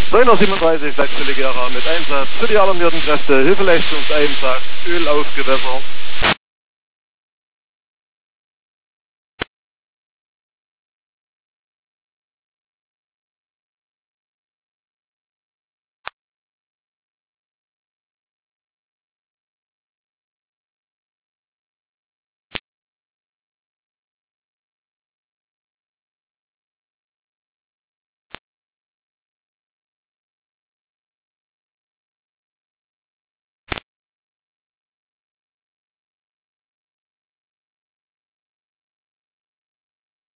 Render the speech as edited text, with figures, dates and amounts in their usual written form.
237 letzte Legera mit Einsatz für die alarmierten Kräfte, Hilfeleistungseinsatz, Öl auf Gewässer.